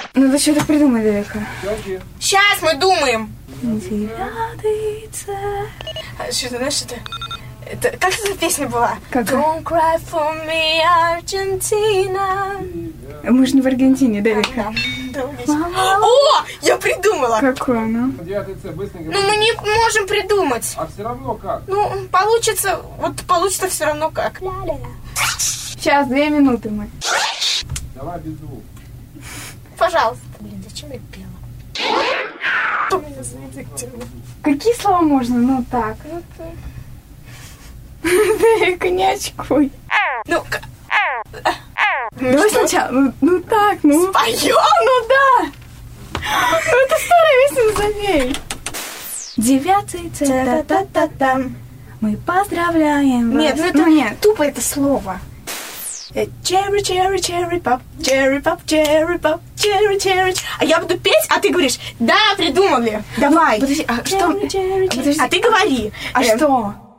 Надо что-то придумать, Вика. Сейчас мы думаем. 9 Ц. Что-то, знаешь, что-то... Это, как эта песня была? Как? Don't cry for me, Argentina. Мы же не в Аргентине, да, Вика? О, я придумала. Какое, ну? 9 Ц, быстренько. Ну, мы не можем придумать. А все равно как? Ну, получится, вот получится все равно как. Сейчас, 2 минуты мы. Давай без звука. Пожалуйста. Блин, зачем я пела? Что меня за язык тянул? Какие слова можно? Ну так. Вика, не очкуй. Ну, Давай сначала. Ну так, ну. поем? Ну да. Ну это старая песня, забей. 9 Ц, та-та-та-там. Мы поздравляем вас. Нет, ну это нет. Тупо это слово. Cherry, cherry, cherry pop, cherry pop, cherry pop, cherry, cherry. А я буду петь, а ты говоришь, да, придумали. Давай. Подожди, а что? А ты говори. А что?